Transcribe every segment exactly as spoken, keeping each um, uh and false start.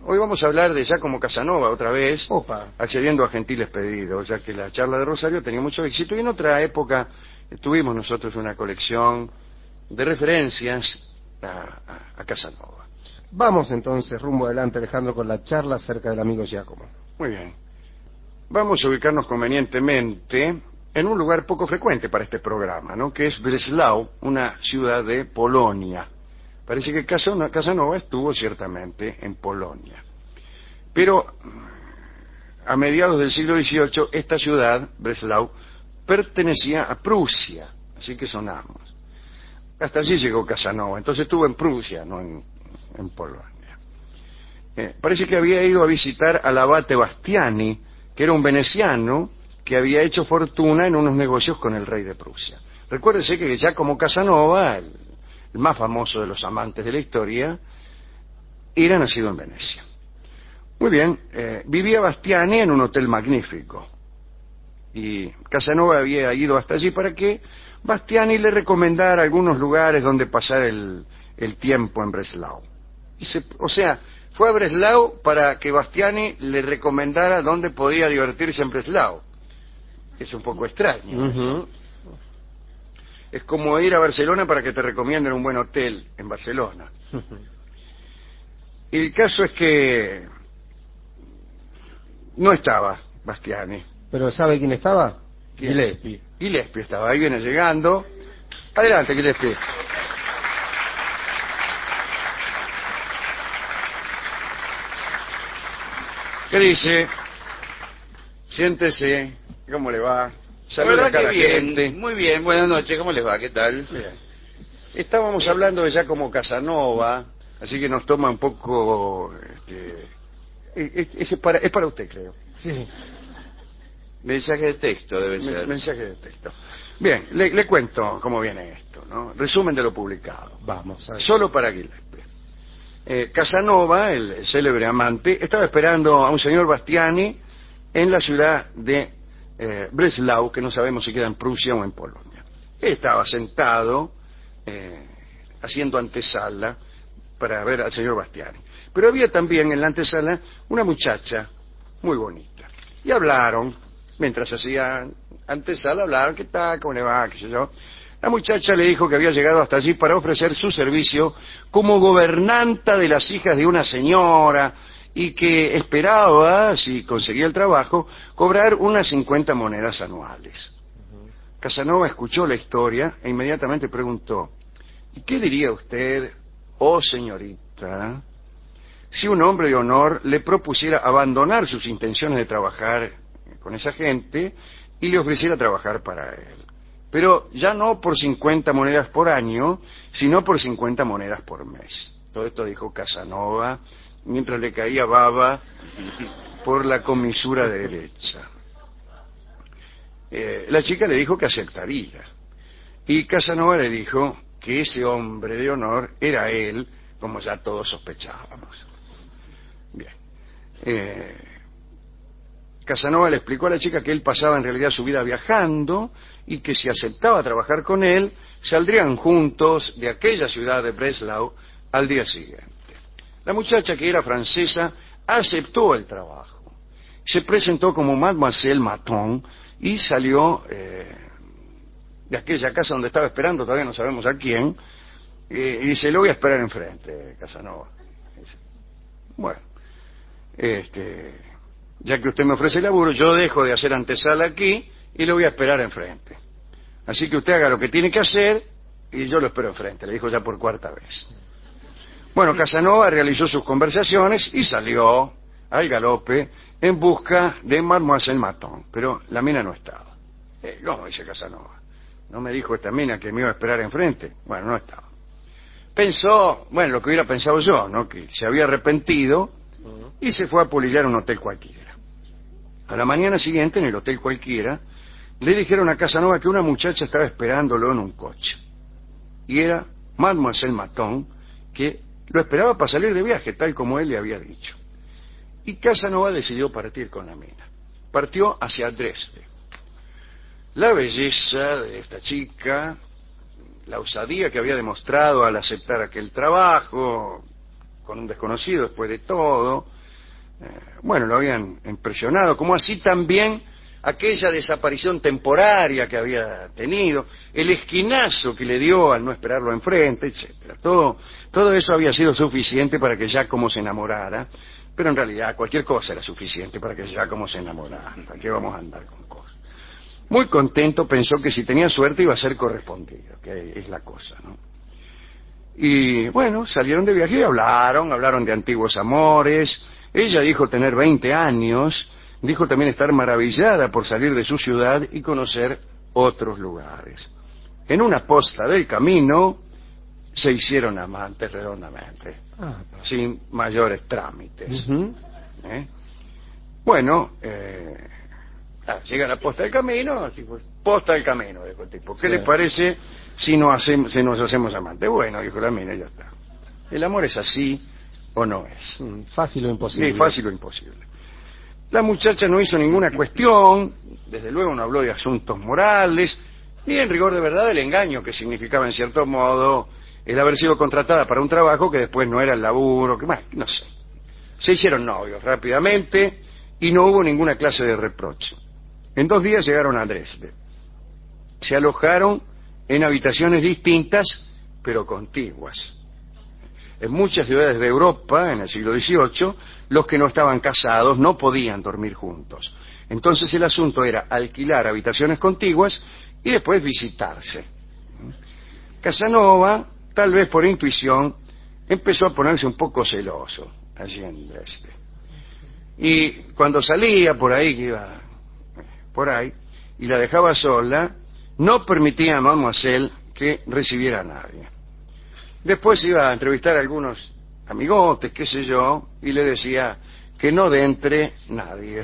hoy vamos a hablar de Giacomo Casanova otra vez, Opa. accediendo a gentiles pedidos, ya que la charla de Rosario tenía mucho éxito y en otra época tuvimos nosotros una colección de referencias a, a, a Casanova. Vamos entonces rumbo adelante, Alejandro, con la charla acerca del amigo Giacomo. Muy bien. Vamos a ubicarnos convenientemente en un lugar poco frecuente para este programa, ¿no? Que es Breslau, una ciudad de Polonia. Parece que Casanova estuvo ciertamente en Polonia. Pero a mediados del siglo dieciocho, esta ciudad, Breslau, pertenecía a Prusia, así que sonamos. Hasta allí llegó Casanova, entonces estuvo en Prusia, no en, en Polonia. Eh, parece que había ido a visitar al abate Bastiani, que era un veneciano que había hecho fortuna en unos negocios con el rey de Prusia. Recuérdese que Giacomo Casanova, el, el más famoso de los amantes de la historia, era nacido en Venecia. Muy bien, eh, vivía Bastiani en un hotel magnífico. Y Casanova había ido hasta allí para que Bastiani le recomendara algunos lugares donde pasar el, el tiempo en Breslau. Y se, o sea, fue a Breslau para que Bastiani le recomendara dónde podía divertirse en Breslau. Es un poco extraño. Uh-huh. Eso. Es como ir a Barcelona para que te recomienden un buen hotel en Barcelona. Uh-huh. Y el caso es que no estaba Bastiani. ¿Pero sabe quién estaba? ¿Quién? Gillespie. Gillespie estaba, ahí viene llegando. Adelante, Gillespie. ¿Qué dice? Siéntese. ¿Cómo le va? Saluda acá a la gente. Muy bien, buenas noches, ¿cómo les va? ¿Qué tal? Bien. Estábamos hablando de Giacomo Casanova, así que nos toma un poco... Este, es, es, es, para, es para usted, creo. Sí. Mensaje de texto debe ser. Mensaje de texto. Bien, le, le cuento cómo viene esto, ¿no? Resumen de lo publicado. Vamos. A ver. Solo para Gillespie. Eh, Casanova, el célebre amante, estaba esperando a un señor Bastiani en la ciudad de eh, Breslau, que no sabemos si queda en Prusia o en Polonia. Él estaba sentado eh, haciendo antesala para ver al señor Bastiani. Pero había también en la antesala una muchacha muy bonita. Y hablaron, mientras hacían antesala, hablaron, ¿qué tal? ¿Cómo le va? ¿Qué sé yo? La muchacha le dijo que había llegado hasta allí para ofrecer su servicio como gobernanta de las hijas de una señora y que esperaba, si conseguía el trabajo, cobrar unas cincuenta monedas anuales. Uh-huh. Casanova escuchó la historia e inmediatamente preguntó, ¿y qué diría usted, oh señorita, si un hombre de honor le propusiera abandonar sus intenciones de trabajar con esa gente y le ofreciera trabajar para él? Pero ya no por cincuenta monedas por año, sino por cincuenta monedas por mes. Todo esto dijo Casanova mientras le caía baba por la comisura derecha. Eh, la chica le dijo que aceptaría. Y Casanova le dijo que ese hombre de honor era él, como ya todos sospechábamos. Bien. Eh, Casanova le explicó a la chica que él pasaba en realidad su vida viajando y que si aceptaba trabajar con él, saldrían juntos de aquella ciudad de Breslau al día siguiente. La muchacha, que era francesa, aceptó el trabajo. Se presentó como Mademoiselle Maton y salió eh, de aquella casa donde estaba esperando, todavía no sabemos a quién, eh, y dice, lo voy a esperar enfrente, Casanova. Dice, bueno, este... ya que usted me ofrece laburo, yo dejo de hacer antesala aquí y lo voy a esperar enfrente. Así que usted haga lo que tiene que hacer y yo lo espero enfrente, le dijo ya por cuarta vez. Bueno, Casanova realizó sus conversaciones y salió al galope en busca de Mademoiselle Maton, pero la mina no estaba. Eh, ¿Cómo dice Casanova? ¿No me dijo esta mina que me iba a esperar enfrente? Bueno, no estaba. Pensó, bueno, lo que hubiera pensado yo, ¿no? Que se había arrepentido y se fue a polillar a un hotel cualquiera. A la mañana siguiente, en el hotel cualquiera, le dijeron a Casanova que una muchacha estaba esperándolo en un coche. Y era Mademoiselle Maton, que lo esperaba para salir de viaje, tal como él le había dicho. Y Casanova decidió partir con la mina. Partió hacia Dresde. La belleza de esta chica, la osadía que había demostrado al aceptar aquel trabajo, con un desconocido después de todo, bueno, lo habían impresionado, como así también aquella desaparición temporaria que había tenido, el esquinazo que le dio al no esperarlo enfrente, etcétera. Todo, todo eso había sido suficiente para que Giacomo se enamorara, pero en realidad cualquier cosa era suficiente para que Giacomo se enamorara. ¿Para qué vamos a andar con cosas? Muy contento, pensó que si tenía suerte iba a ser correspondido, que es la cosa, ¿no? Y bueno, salieron de viaje y hablaron, hablaron de antiguos amores. Ella dijo tener veinte años, dijo también estar maravillada por salir de su ciudad y conocer otros lugares. En una posta del camino se hicieron amantes redondamente, ah, sin mayores trámites. Uh-huh. ¿Eh? Bueno, eh, ah, llega a la posta del camino, tipo, posta del camino, dijo el tipo. ¿Qué sí. les parece si nos, hacemos, si nos hacemos amantes? Bueno, dijo la mina, ya está. El amor es así o no es. Mm, fácil o imposible. Sí, fácil o imposible. La muchacha no hizo ninguna cuestión, desde luego no habló de asuntos morales, ni en rigor de verdad el engaño que significaba en cierto modo el haber sido contratada para un trabajo que después no era el laburo, que más, no sé. Se hicieron novios rápidamente y no hubo ninguna clase de reproche. En dos días llegaron a Dresde. Se alojaron en habitaciones distintas, pero contiguas. En muchas ciudades de Europa, en el siglo dieciocho, los que no estaban casados no podían dormir juntos. Entonces el asunto era alquilar habitaciones contiguas y después visitarse. Casanova, tal vez por intuición, empezó a ponerse un poco celoso allí en Dresde. Y cuando salía por ahí, que iba por ahí, y la dejaba sola, no permitía a Mademoiselle que recibiera a nadie. Después iba a entrevistar a algunos amigotes, qué sé yo, y le decía que no de entre nadie.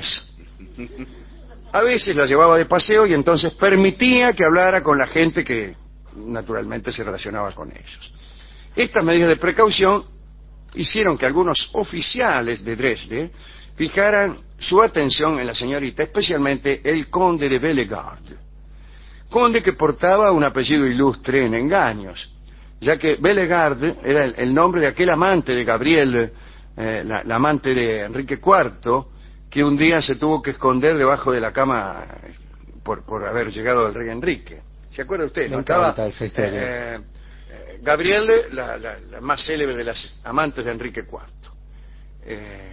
A veces la llevaba de paseo y entonces permitía que hablara con la gente que naturalmente se relacionaba con ellos. Estas medidas de precaución hicieron que algunos oficiales de Dresde fijaran su atención en la señorita, especialmente el conde de Bellegarde, conde que portaba un apellido ilustre en engaños, ya que Bellegarde era el, el nombre de aquel amante de Gabriel, eh, la, la amante de Enrique cuarto, que un día se tuvo que esconder debajo de la cama por, por haber llegado el rey Enrique. ¿Se acuerda usted? Me ¿no? encanta Estaba, esa historia. Eh, eh, Gabriel, la, la, la más célebre de las amantes de Enrique cuarto. Eh,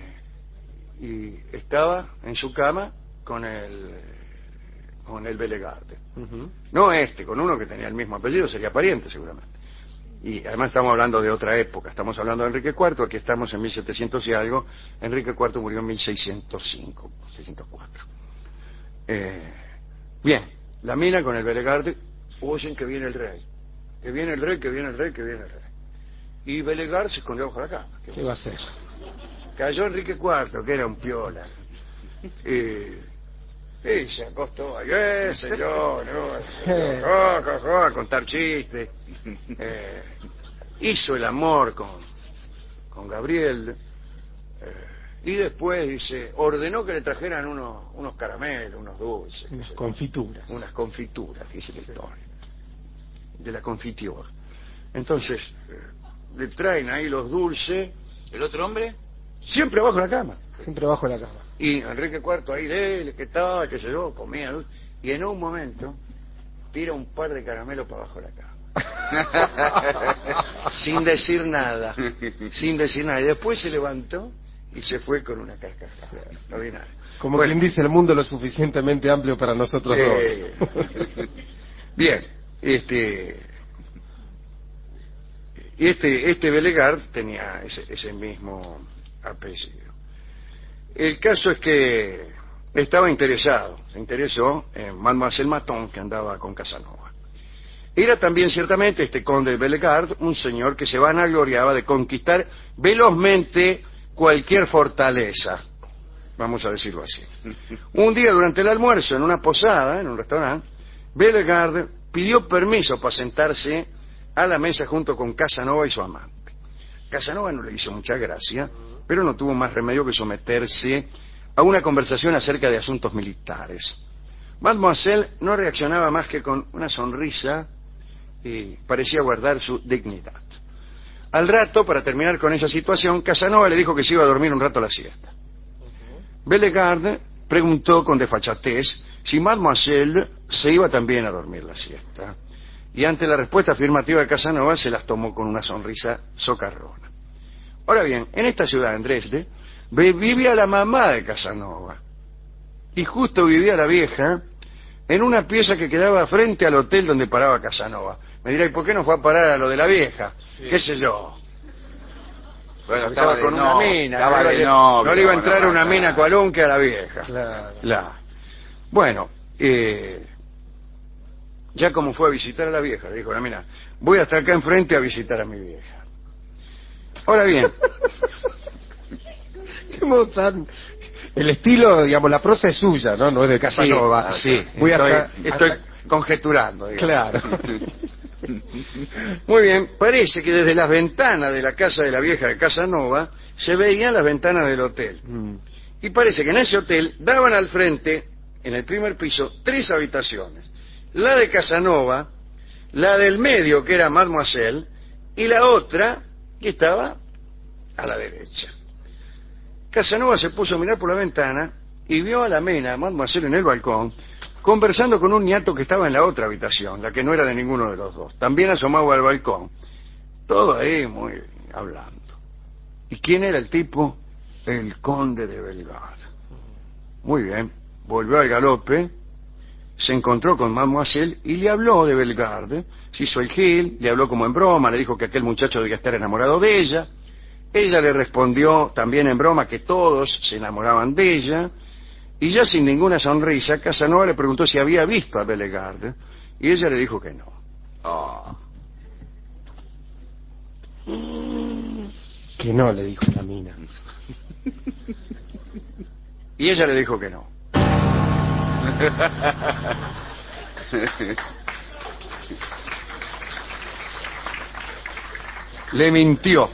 y estaba en su cama con el con el Bellegarde. Uh-huh. No este, con uno que tenía el mismo apellido, sería pariente seguramente. Y además estamos hablando de otra época, estamos hablando de Enrique cuarto, aquí estamos en mil setecientos y algo, Enrique cuarto murió en mil seiscientos cinco, seiscientos cuatro. Eh, bien, la mina con el Bellegarde, oyen que viene el rey, que viene el rey, que viene el rey, que viene el rey. Y Bellegarde se escondió bajo la cama. ¿Qué, ¿Qué va a hacer? Cayó Enrique cuarto, que era un piola. Eh, y se acostó, eh, señor, no, señor, oh, oh, oh, a contar chistes. Eh, hizo el amor con, con Gabriel. Eh, y después, dice, ordenó que le trajeran unos, unos caramelos, unos dulces. Unas confituras. Unas confituras, dice la historia. De la confiture. Entonces, eh, le traen ahí los dulces. ¿El otro hombre? Siempre abajo de la cama. Siempre abajo de la cama. Y Enrique cuarto ahí de él, que estaba, qué sé yo, comía. Y en un momento tira un par de caramelos para abajo de la cama. Sin decir nada. Sin decir nada. Y después se levantó y se fue con una carcajada. No vi nada. Como bueno, quien dice, el mundo lo suficientemente amplio para nosotros eh... dos. Bien, este... Y este, este Bellegarde tenía ese, ese mismo apellido. El caso es que estaba interesado, se interesó en Mademoiselle Maton, que andaba con Casanova. Era también ciertamente este conde de Bellegarde un señor que se vanagloriaba de conquistar velozmente cualquier fortaleza, vamos a decirlo así. Un día durante el almuerzo en una posada, en un restaurante, Bellegarde pidió permiso para sentarse a la mesa junto con Casanova y su amante. Casanova no le hizo mucha gracia, pero no tuvo más remedio que someterse a una conversación acerca de asuntos militares. Mademoiselle no reaccionaba más que con una sonrisa y parecía guardar su dignidad. Al rato, para terminar con esa situación, Casanova le dijo que se iba a dormir un rato a la siesta. Bellegarde preguntó con desfachatez si Mademoiselle se iba también a dormir la siesta, y ante la respuesta afirmativa de Casanova se las tomó con una sonrisa socarrona. Ahora bien, en esta ciudad, en Dresde, vivía la mamá de Casanova, y justo vivía la vieja en una pieza que quedaba frente al hotel donde paraba Casanova. Me dirá, ¿y por qué no fue a parar a lo de la vieja? Sí. ¿Qué sé yo? Bueno, estaba, estaba con no, una mina, no, le, no, no le iba a entrar una mina cualón que a la vieja. Claro. La. Bueno, eh, ya como fue a visitar a la vieja, le dijo la mina, voy hasta acá enfrente a visitar a mi vieja. Ahora bien, ¿cómo tan? El estilo, digamos, la prosa es suya, ¿no? No es de Casanova. Sí, sí. Voy estoy, hasta, estoy hasta... conjeturando, digamos. Claro. Muy bien, parece que desde las ventanas de la casa de la vieja de Casanova se veían las ventanas del hotel. Mm. Y parece que en ese hotel daban al frente, en el primer piso, tres habitaciones. La de Casanova, la del medio, que era Mademoiselle, y la otra, que estaba a la derecha. Casanova se puso a mirar por la ventana y vio a la mena, a Mademoiselle, en el balcón, conversando con un niato que estaba en la otra habitación, la que no era de ninguno de los dos. También asomaba al balcón. Todo ahí muy hablando. ¿Y quién era el tipo? El conde de Bellegarde. Muy bien. Volvió al galope, se encontró con Mademoiselle y le habló de Bellegarde. Se hizo el gil, le habló como en broma, le dijo que aquel muchacho debía estar enamorado de ella. Ella le respondió también en broma que todos se enamoraban de ella. Y ya sin ninguna sonrisa, Casanova le preguntó si había visto a Bellegarde, y ella le dijo que no. Oh. Que no, le dijo la mina. Y ella le dijo que no. Le mintió.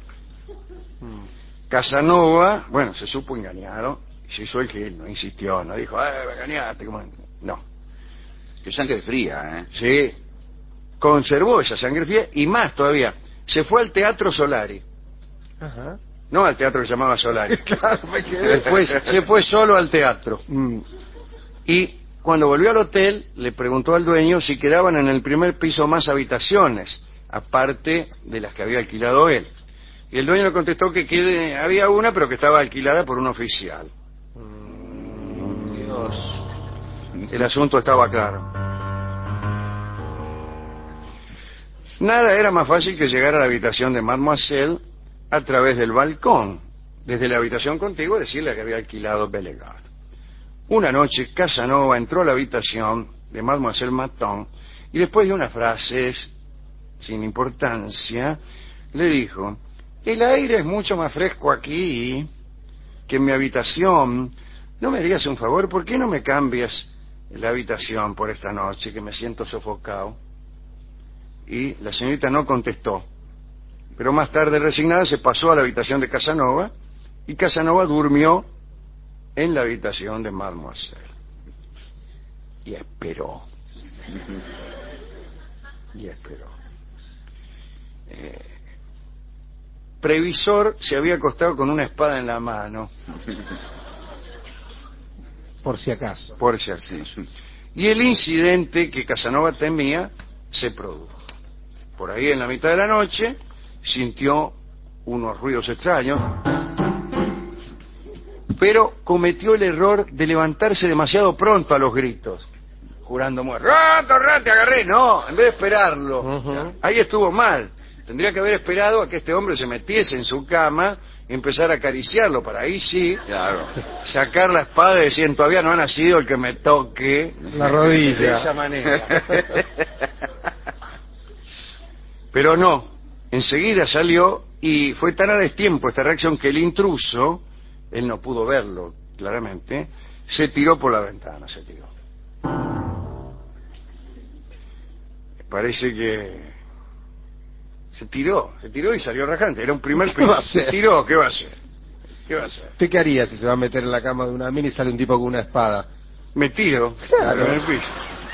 Casanova, bueno, se supo engañado. Se hizo el gil, no insistió, no dijo, ¡ay, me engañaste! No. Qué sangre fría, ¿eh? Sí. Conservó esa sangre fría y más todavía. Se fue al Teatro Solari. Ajá. No al teatro que se llamaba Solari. Claro, me quedé. Después se fue solo al teatro. Mm. Y cuando volvió al hotel, le preguntó al dueño si quedaban en el primer piso más habitaciones, aparte de las que había alquilado él. Y el dueño le contestó que quede, había una, pero que estaba alquilada por un oficial. Dios. El asunto estaba claro. Nada era más fácil que llegar a la habitación de Mademoiselle a través del balcón. Desde la habitación contigua decirle que había alquilado Bellegarde. Una noche Casanova entró a la habitación de Mademoiselle Maton y después de unas frases sin importancia le dijo: el aire es mucho más fresco aquí que en mi habitación. ¿No me harías un favor? ¿Por qué no me cambias la habitación por esta noche, que me siento sofocado? Y la señorita no contestó. Pero más tarde, resignada, se pasó a la habitación de Casanova y Casanova durmió en la habitación de Mademoiselle. Y esperó. Y esperó. Eh... Previsor se había acostado con una espada en la mano. Por si acaso. Por si acaso. Y el incidente que Casanova temía se produjo. Por ahí en la mitad de la noche sintió unos ruidos extraños, pero cometió el error de levantarse demasiado pronto a los gritos, jurando muerte. ¡Rato, rato, te agarré! No, en vez de esperarlo. Uh-huh. Ahí estuvo mal. Tendría que haber esperado a que este hombre se metiese en su cama y empezar a acariciarlo, para ahí sí, claro, sacar la espada y decir, todavía no ha nacido el que me toque la rodilla de esa manera. Pero no, enseguida salió y fue tan a destiempo esta reacción que el intruso, él no pudo verlo claramente, se tiró por la ventana, se tiró. Parece que se tiró, se tiró y salió rajante. Era un primer piso. Se tiró, ¿qué va a hacer? ¿Qué va a hacer? ¿Usted qué haría si se va a meter en la cama de una mina y sale un tipo con una espada? Me tiro, claro, en el piso.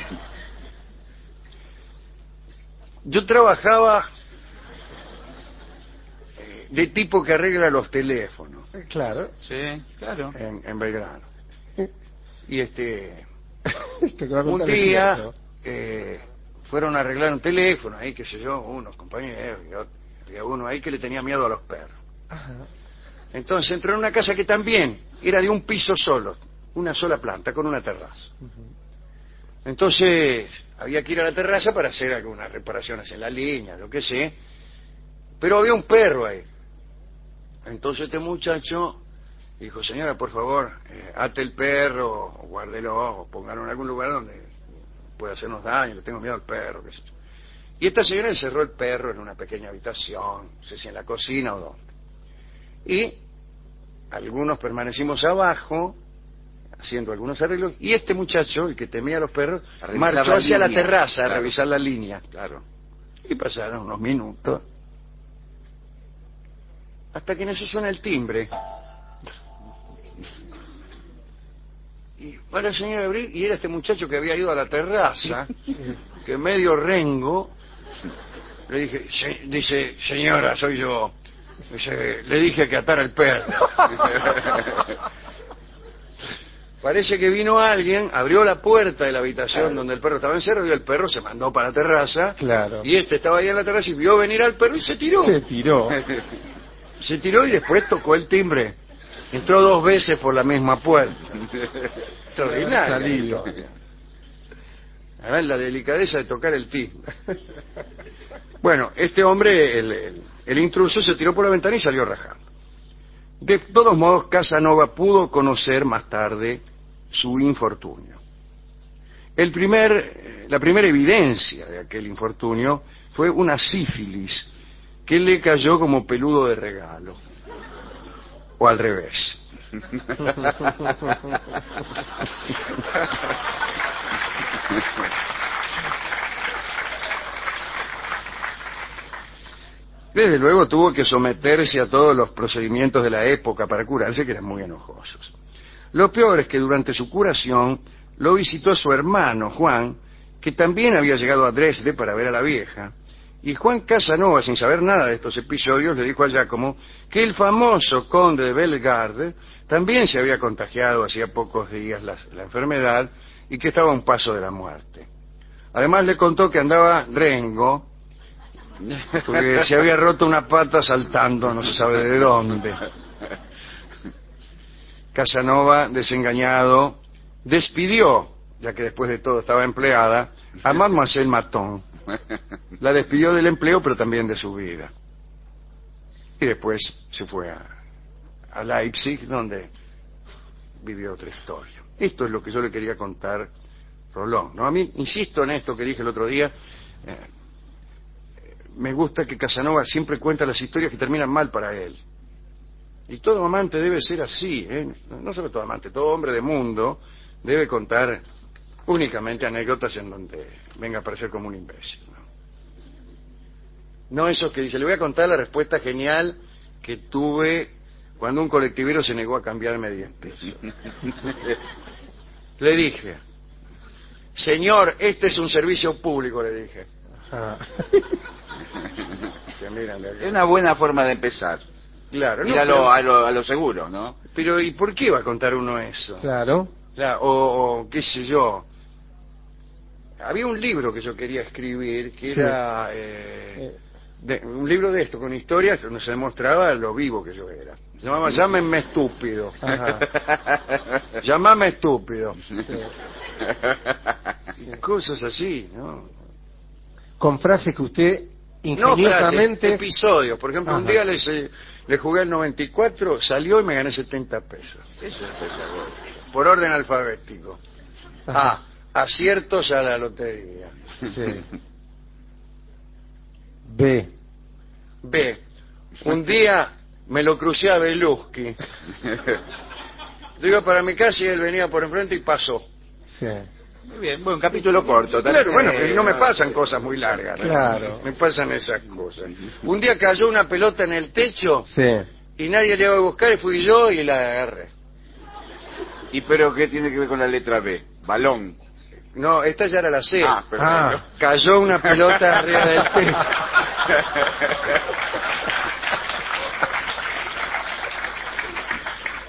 Yo trabajaba de tipo que arregla los teléfonos. Claro. Sí, claro. En, en Belgrano. Y este, Esto que va a un contar es día cierto. eh, fueron a arreglar un teléfono ahí, qué sé yo, unos compañeros, y otro, había uno ahí que le tenía miedo a los perros. Ajá. Entonces entró en una casa que también era de un piso solo, una sola planta, con una terraza. Entonces había que ir a la terraza para hacer algunas reparaciones en la línea, lo que sé, pero había un perro ahí. Entonces este muchacho dijo: señora, por favor, eh, ate el perro, o guárdelo, o póngalo en algún lugar donde pueda hacernos daño, le tengo miedo al perro, qué sé yo. Y esta señora encerró el perro en una pequeña habitación, no sé si en la cocina o dónde. Y algunos permanecimos abajo haciendo algunos arreglos, y este muchacho, el que temía a los perros, A revisar marchó la hacia la línea. terraza a Claro. revisar la línea. Claro. Y pasaron unos minutos hasta que en eso suena el timbre. Y va la señora a abrir, y era este muchacho que había ido a la terraza, que medio rengo. Le dije: "Se- dice, señora, soy yo. Dice, le dije que atara el perro". Parece que vino alguien, abrió la puerta de la habitación Claro. donde el perro estaba encerrado, y el perro se mandó para la terraza. Claro. Y este estaba ahí en la terraza y vio venir al perro y se tiró. Se tiró. Se tiró y después tocó el timbre. Entró dos veces por la misma puerta. Extraordinaria. Salido. A ver, la delicadeza de tocar el timbre. Bueno, este hombre, el, el, el intruso, se tiró por la ventana y salió rajando. De todos modos, Casanova pudo conocer más tarde su infortunio. El primer, la primera evidencia de aquel infortunio fue una sífilis que le cayó como peludo de regalo. O al revés. Desde luego tuvo que someterse a todos los procedimientos de la época para curarse, que eran muy enojosos. Lo peor es que durante su curación lo visitó su hermano Juan, que también había llegado a Dresde para ver a la vieja. Y Juan Casanova, sin saber nada de estos episodios, le dijo a Giacomo que el famoso conde de Bellegarde también se había contagiado hacía pocos días la, la enfermedad, y que estaba a un paso de la muerte. Además le contó que andaba rengo, porque se había roto una pata saltando, no se sabe de dónde. Casanova, desengañado, despidió, ya que después de todo estaba empleada, a Mademoiselle Maton. La despidió del empleo, pero también de su vida. Y después se fue a, a Leipzig, donde vivió otra historia. Esto es lo que yo le quería contar, Rolón, ¿no? A mí, insisto en esto que dije el otro día, eh, me gusta que Casanova siempre cuenta las historias que terminan mal para él. Y todo amante debe ser así, ¿eh? No solo todo amante, todo hombre de mundo debe contar únicamente anécdotas en donde venga a parecer como un imbécil, ¿no? No eso que dice: le voy a contar la respuesta genial que tuve cuando un colectivero se negó a cambiarme diez pesos. Le dije: señor, este es un servicio público, le dije. Ah. Que miran de acá. Es una buena forma de empezar. Claro, Ir no, a, lo, pero, a, lo, a lo seguro, ¿no? pero ¿y por qué va a contar uno eso? Claro. Claro, o, o qué sé yo. Había un libro que yo quería escribir que Sí. era eh, de, un libro de esto, con historias donde se demostraba lo vivo que yo era. Se llamaba Llámenme estúpido. Ajá. Llámame estúpido. Sí. Y cosas así, ¿no? Con frases que usted No ingeniosamente... frases, episodios. Por ejemplo, un Ajá. día les, eh, le jugué al noventa y cuatro, salió y me gané setenta pesos. Eso es espectacular. Por orden alfabético. Ajá. A, aciertos a la lotería. Sí. B. B, un día me lo crucé a Belusky. Yo iba para mi casa y él venía por enfrente y pasó. Sí. Muy bien, bueno, un capítulo corto. Claro, también, bueno, eh, pero no me pasan cosas muy largas, ¿no? Claro. Me pasan esas cosas. Un día cayó una pelota en el techo Sí. y nadie le iba a buscar y fui yo y la agarré. ¿Y pero qué tiene que ver con la letra B? Balón. No, esta ya era la C. Ah, perfecto. Ah. Cayó una pelota arriba del techo.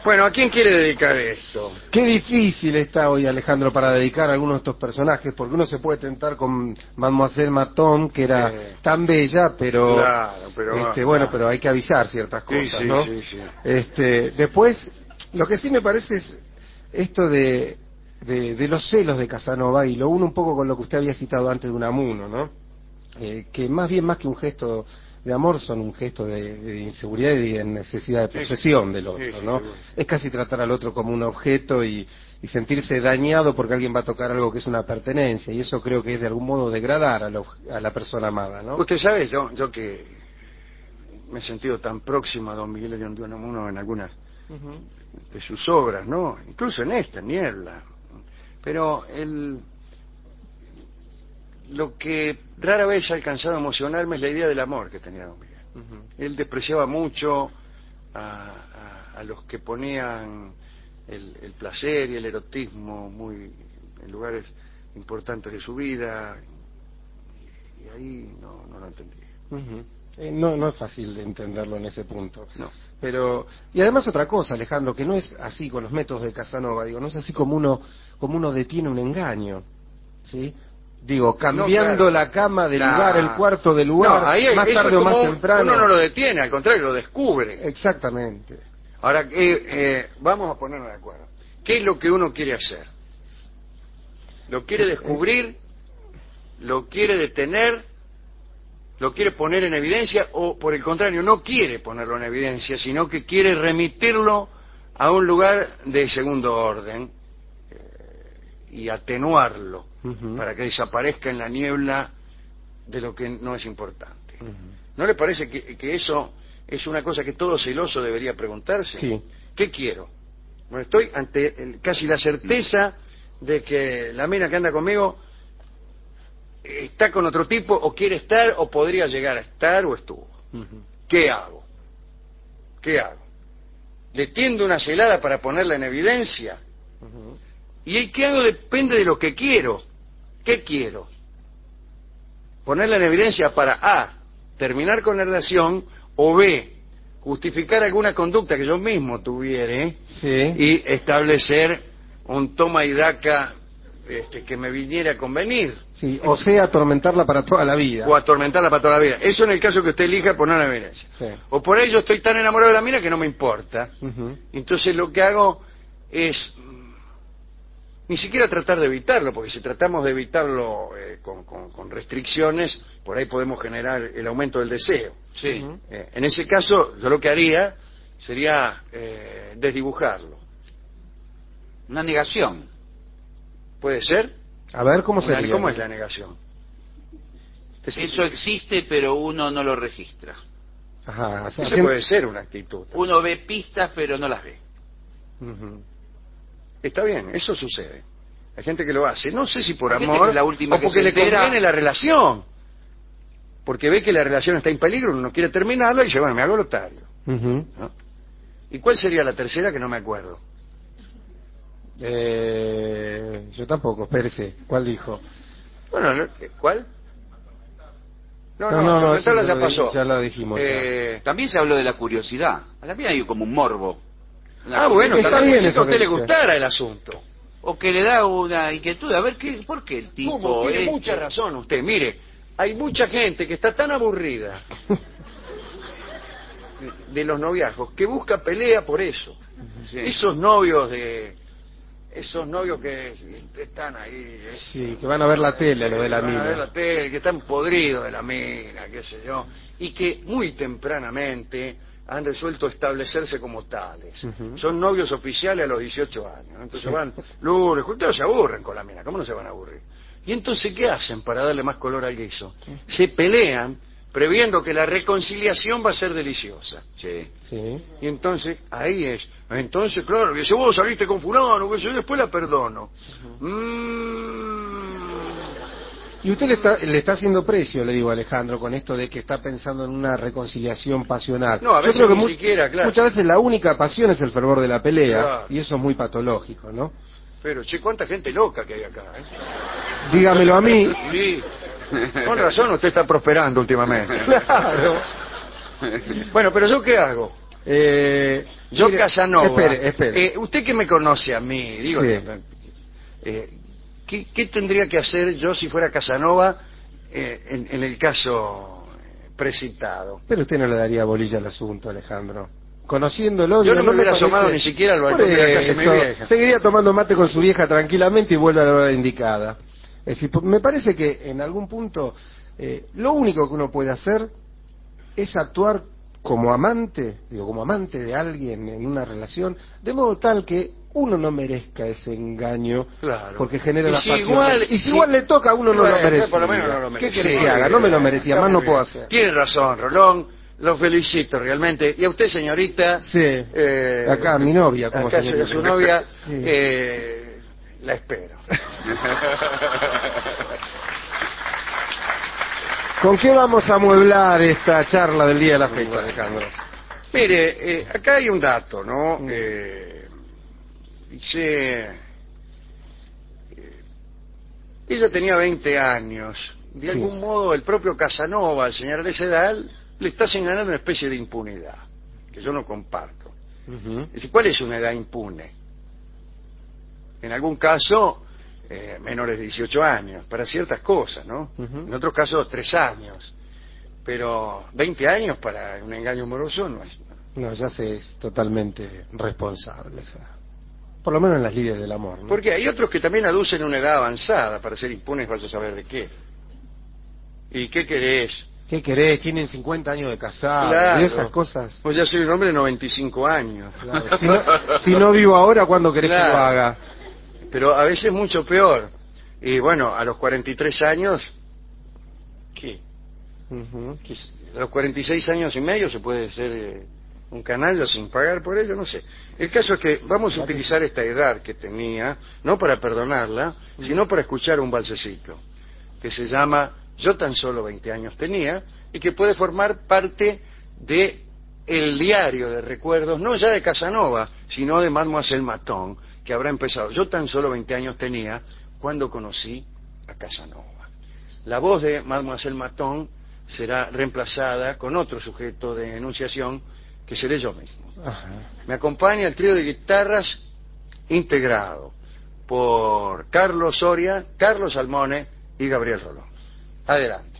Bueno, ¿a quién quiere dedicar esto? Qué difícil está hoy, Alejandro, para dedicar a algunos de estos personajes, porque uno se puede tentar con Mademoiselle Maton, que era Eh, tan bella, pero, claro, pero este, claro. bueno, pero hay que avisar ciertas Sí, cosas, sí, ¿no? sí, sí. Este, después, lo que sí me parece es esto de, de, de los celos de Casanova, y lo uno un poco con lo que usted había citado antes de Unamuno, ¿no? Eh, que más bien, más que un gesto de amor, son un gesto de, de inseguridad y de necesidad de posesión del otro, Sí, sí, ¿no? seguro. Es casi tratar al otro como un objeto y, y sentirse dañado porque alguien va a tocar algo que es una pertenencia, y eso creo que es de algún modo degradar a, lo- a la persona amada, ¿no? Usted sabe, yo, yo que me he sentido tan próximo a don Miguel de Unamuno en algunas Ujú. de sus obras, ¿no? Incluso en esta, Niebla. Pero el, lo que rara vez ha alcanzado a emocionarme es la idea del amor que tenía don Miguel. Ujú. Él despreciaba mucho a, a- a los que ponían el, el placer y el erotismo muy en lugares importantes de su vida, y, y ahí no, no lo entendí. Ujú. Eh, no, no es fácil de entenderlo en ese punto. No. Pero, y además otra cosa, Alejandro, que no es así con los métodos de Casanova, digo, no es así como uno, como uno detiene un engaño, ¿sí? Digo, cambiando No, claro. la cama de La- lugar, el cuarto de lugar, No, ahí hay- más eso tarde es o más como temprano. uno no lo detiene, al contrario, lo descubre. Exactamente. Ahora, eh, eh, vamos a ponernos de acuerdo. ¿Qué es lo que uno quiere hacer? ¿Lo quiere descubrir? ¿Lo quiere detener? ¿Lo quiere poner en evidencia? ¿O, por el contrario, no quiere ponerlo en evidencia, sino que quiere remitirlo a un lugar de segundo orden eh, y atenuarlo Ujú. para que desaparezca en la niebla de lo que no es importante? Ujú. ¿No le parece que, que eso es una cosa que todo celoso debería preguntarse? Sí. ¿Qué quiero? Bueno, estoy ante el- casi la certeza de que la mina que anda conmigo está con otro tipo, o quiere estar, o podría llegar a estar, o estuvo. Ujú. ¿Qué hago? ¿Qué hago? ¿Le tiendo una celada para ponerla en evidencia? Ujú. Y el qué hago depende de lo que quiero. ¿Qué quiero? Ponerla en evidencia para A, terminar con la relación, o B, justificar alguna conducta que yo mismo tuviere Sí. y establecer un toma y daca este, que me viniera a convenir, Sí, o sea, atormentarla para toda la vida. o atormentarla para toda la vida. Eso en el caso que usted elija ponerla en evidencia. Sí. O por ahí yo estoy tan enamorado de la mina que no me importa. Ujú. Entonces lo que hago es mm, ni siquiera tratar de evitarlo, porque si tratamos de evitarlo eh, con, con- con restricciones, por ahí podemos generar el aumento del deseo. Sí. Ujú. Eh, en ese caso, yo lo que haría sería eh, desdibujarlo. Una negación. ¿Puede ser? A ver, ¿cómo Una- sería? ¿Cómo es la negación? Es decir, Eso existe, pero uno no lo registra. Ajá, o sea, esa hacen- puede ser una actitud. Uno ve pistas, pero no las ve. Ujú. Está bien, eso sucede. Hay gente que lo hace, no sé si por Hay gente amor que es la última o que porque se le entera. conviene la relación. Porque ve que la relación está en peligro, uno no quiere terminarla y dice, bueno, me hago lotario. Ujú. ¿No? ¿Y cuál sería la tercera que no me acuerdo? Eh, yo tampoco, espérese, ¿cuál dijo? Bueno, ¿no? ¿Cuál? No, No, no, no, no, atormentarla eso ya ya lo di- pasó. ya lo dijimos, ya. Eh, También se habló de la curiosidad. También hay como un morbo. Una ah, bueno, Está también bien puede ser que eso a usted que le dice. gustara el asunto. O que le da una inquietud. A ver, ¿qué, ¿por qué el tipo ¿Cómo? Tiene este? mucha razón usted. Mire, hay mucha gente que está tan aburrida de los noviazgos que busca pelea por eso. Sí. Esos novios de... Esos novios que están ahí... eh, Sí, que van a ver la tele, lo de la que van a ver mina. la tele, que están podridos de la mina, qué sé yo, y que muy tempranamente han resuelto establecerse como tales. Ujú. Son novios oficiales a los dieciocho años. Entonces Sí. van, lunes, ustedes se aburren con la mina, ¿cómo no se van a aburrir? Y entonces, ¿qué hacen para darle más color al guiso? Se pelean previendo que la reconciliación va a ser deliciosa. Sí. Sí. Y entonces, ahí es. Entonces, claro, dice, vos saliste con fulano, que yo después la perdono. Mm. Y usted le está, le está haciendo precio, le digo a Alejandro, con esto de que está pensando en una reconciliación pasional. No, a Yo veces creo que ni mu- siquiera, claro. muchas veces la única pasión es el fervor de la pelea, Claro. y eso es muy patológico, ¿no? Pero, che, cuánta gente loca que hay acá, ¿eh? Dígamelo a mí. Sí. Con razón usted está prosperando últimamente. Claro. Bueno, pero ¿yo qué hago? Eh, Yo, mire, Casanova, espere, espere. Eh, usted que me conoce a mí, digo, Sí. eh, ¿qué, ¿qué tendría que hacer yo si fuera Casanova eh, en, en el caso precitado? Pero usted no le daría bolilla al asunto, Alejandro. Conociéndolo, Yo digo, no me hubiera parece- asomado ni siquiera al Por balcón de la casa de mi eso, vieja. seguiría tomando mate con su vieja tranquilamente y vuelve a la hora indicada. Es decir, me parece que en algún punto eh, lo único que uno puede hacer es actuar como amante, digo, como amante de alguien en una relación, de modo tal que uno no merezca ese engaño, Claro. porque genera Y la si pasión. igual- y si si- igual le toca a uno no Bueno, lo merece. por lo menos no lo ¿Qué merecía. quiere que haga? No me lo merecía, Está más muy no puedo bien. hacer. Tiene razón, Rolón, lo felicito realmente. Y a usted, señorita, Sí. eh, Acá, mi novia, como acá señorita. su novia, Sí. eh, la espero. ¿Con qué vamos a amueblar esta charla del día de la fecha, Alejandro? Mire, eh, acá hay un dato, ¿no? Mm. Eh, dice, eh, ella tenía veinte años. De Sí. algún modo, el propio Casanova, al señalar esa edad, le está señalando una especie de impunidad, que yo no comparto. Ujú. Es decir, ¿cuál es una edad impune? En algún caso, eh, menores de dieciocho años, para ciertas cosas, ¿no? Ujú. En otros casos, tres años. Pero veinte años para un engaño amoroso no es... No, ya se es totalmente responsable, o sea, por lo menos en las lides del amor, ¿no? Porque hay otros que también aducen una edad avanzada para ser impunes, vas a saber de qué. ¿Y qué querés? ¿Qué querés? Tienen cincuenta años de casado, Claro. y esas cosas. Pues ya soy un hombre de noventa y cinco años. Claro, si, no, si no vivo ahora, ¿cuándo querés Claro. que lo haga? Pero a veces mucho peor. Y bueno, a los cuarenta y tres años, ¿qué? Ujú. ¿Qué? A los cuarenta y seis años y medio se puede ser eh, un canalla sin pagar por ello, no sé. El caso es que vamos a utilizar esta edad que tenía, no para perdonarla, sino para escuchar un balsecito, que se llama Yo tan solo veinte años tenía, y que puede formar parte de el diario de recuerdos, no ya de Casanova, sino de Mademoiselle Maton, que habrá empezado. Yo tan solo veinte años tenía cuando conocí a Casanova. La voz de Mademoiselle Maton será reemplazada con otro sujeto de enunciación que seré yo mismo. Ajá. Me acompaña el trío de guitarras integrado por Carlos Soria, Carlos Salmone y Gabriel Rolón. Adelante.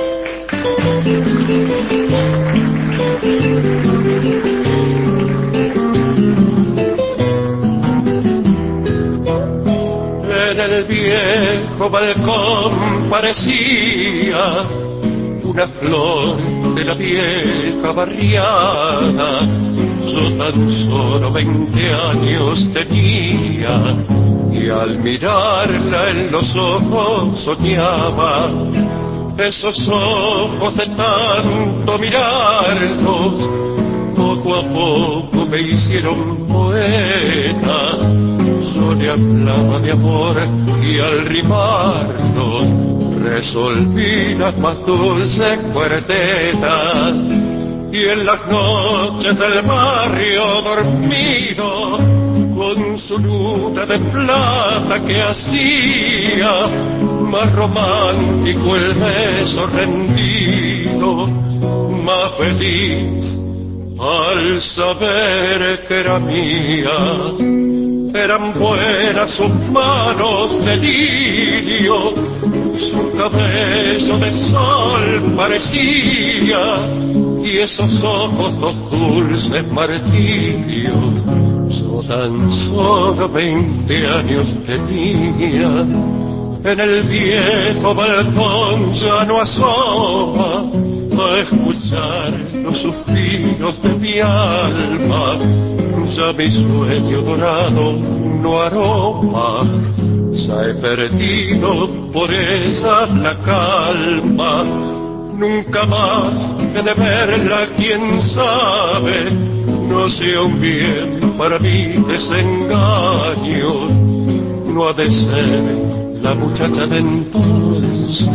En el viejo balcón parecía una flor de la vieja barriada. Yo tan solo veinte años tenía y al mirarla en los ojos soñaba. Esos ojos de tanto mirarlos poco a poco me hicieron poeta. Yo le hablaba de amor y al rimarnos resolví las más dulces cuartetas. Y en las noches del barrio dormido, con su luna de plata que hacía más romántico el beso rendido, más feliz al saber que era mía. Eran buenas sus manos de lirio, su cabello de sol parecía, y esos ojos dos dulces martirios. Yo tan solo veinte años tenía. En el viejo balcón ya no asoma a escuchar los suspiros de mi alma. Ya mi sueño dorado no aroma, ya he perdido por ella la calma. Nunca más he de verla, quién sabe, no sea un bien para mi desengaño. No ha de ser la muchacha de entonces,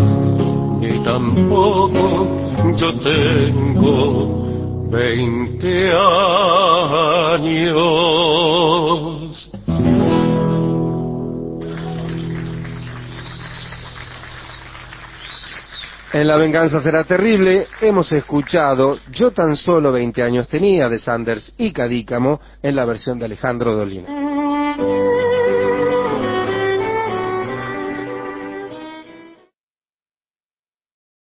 ni tampoco yo tengo veinte años. En La venganza será terrible hemos escuchado Yo tan solo veinte años tenía de Sanders y Cadícamo en la versión de Alejandro Dolina.